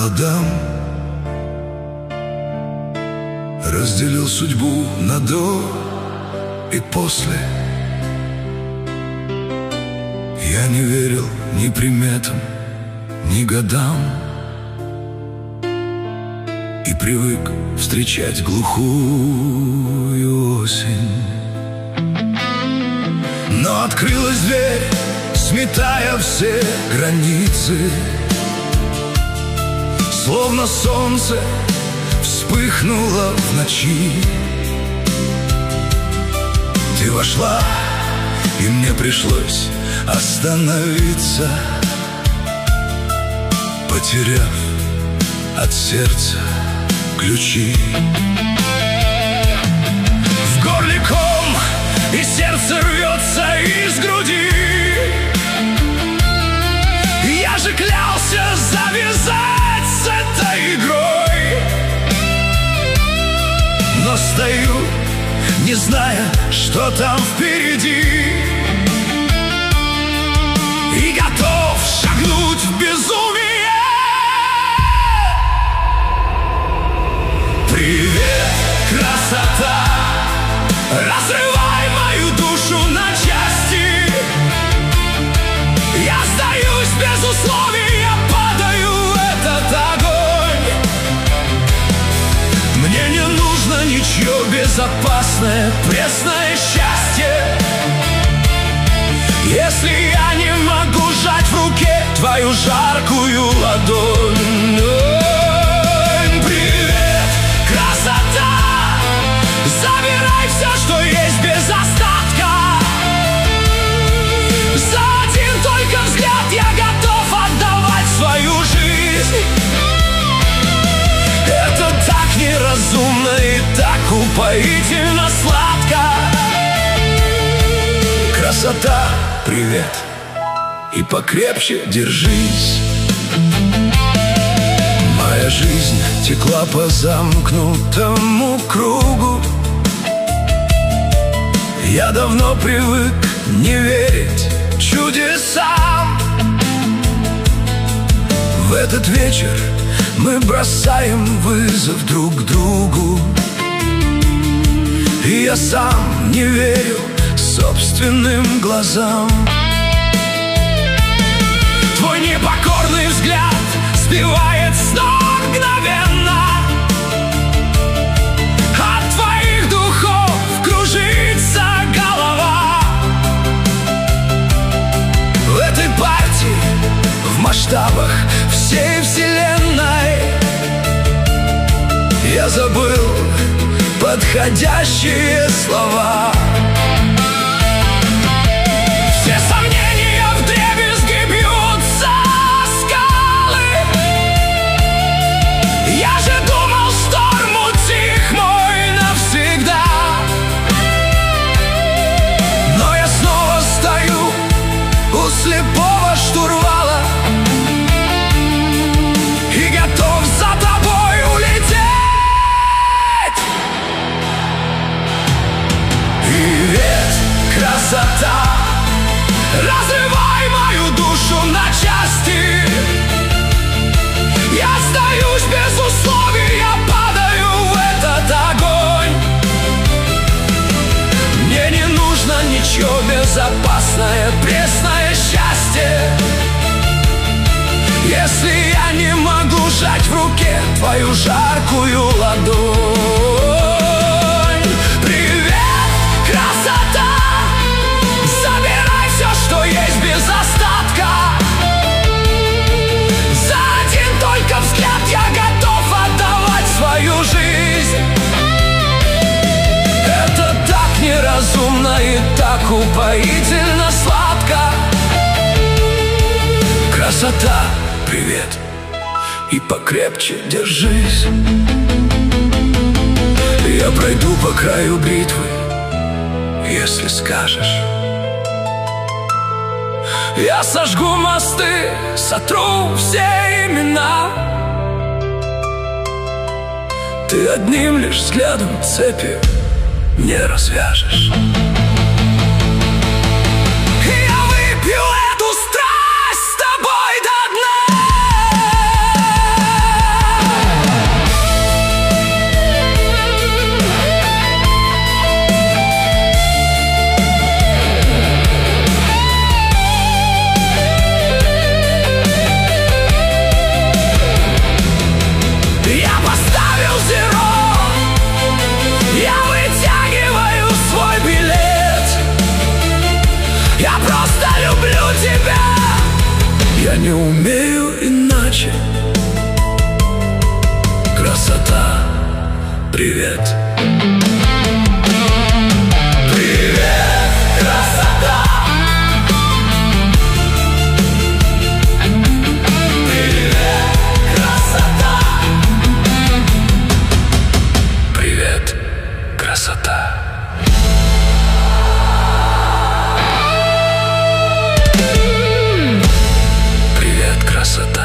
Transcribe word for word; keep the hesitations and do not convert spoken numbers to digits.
холодам, разделил судьбу на до и после. Я не верил ни приметам, ни годам, и привык встречать глухую осень. Но открылась дверь, сметая все границы, словно солнце вспыхнуло в ночи. Ты вошла, и мне пришлось остановиться, потеряв от сердца ключи. В горле ком, и сердце рвется из груди. Я же клялся завязать с этой игрой, но стою, не зная, что там впереди, и готов шагнуть в безумие. Привет, красота, разрывай мою душу на части. Я сдаюсь без условий, я падаю в этот огонь. Мне не нужно ничего, безопасное, пресное счастье, если я не могу сжать в руке твою жаркую ладонь. Ой, привет, красота, забирай все, что есть, без остатка. За один только взгляд я готов отдавать свою жизнь. Это так неразумно и так упоительно сладко. Красота, привет, и покрепче держись. Моя жизнь текла по замкнутому кругу. Я давно привык не верить чудесам. В этот вечер мы бросаем вызов друг другу, и я сам не верю собственным глазам. Твой непокорный взгляд сбивает с ног мгновенно. От твоих духов кружится голова. В этой партии, в масштабах всей вселенной, я забыл подходящие слова. Все сомнения вдребезги бьются о скалы. Я же думал, шторм утих мой навсегда. Но я снова стою у слепого штурвала и готов за тобой улететь. Привет, красота, разрывай мою душу на части. Я сдаюсь без условий, я падаю в этот огонь. Мне не нужно ничего, безопасное, пресное счастье, если я не могу сжать в руке твою жаркую ладонь. Привет, красота, забирай все, что есть, без остатка. За один только взгляд я готов отдавать свою жизнь. Это так неразумно и так упоительно сладко. Красота, привет, и покрепче держись. Я пройду по краю битвы, если скажешь. Я сожгу мосты, сотру все имена. Ты одним лишь взглядом цепи не развяжешь. Я выпью эту страсть с тобой до дна. не умею иначе. Красота, привет. Привет, красота. Привет, красота. Привет, красота. Привет, красота.